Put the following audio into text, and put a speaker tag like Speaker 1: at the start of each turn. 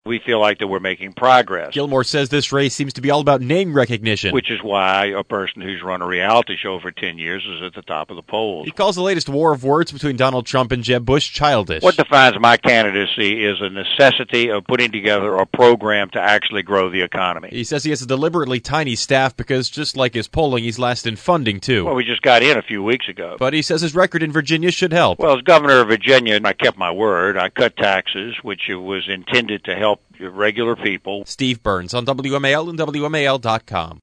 Speaker 1: We feel like that we're making progress.
Speaker 2: Gilmore says this race seems to be all about name recognition,
Speaker 1: which is why a person who's run a reality show for 10 years is at the top of the polls.
Speaker 2: He calls the latest war of words between Donald Trump and Jeb Bush childish.
Speaker 1: What defines my candidacy is a necessity of putting together a program to actually grow the economy.
Speaker 2: He says he has a deliberately tiny staff because, just like his polling, he's last in funding, too.
Speaker 1: Well, we just got in a few weeks ago.
Speaker 2: But he says his record in Virginia should help.
Speaker 1: Well, as governor of Virginia, I kept my word. I cut taxes, which was intended to help regular people.
Speaker 2: Steve Burns on WMAL and WMAL.com.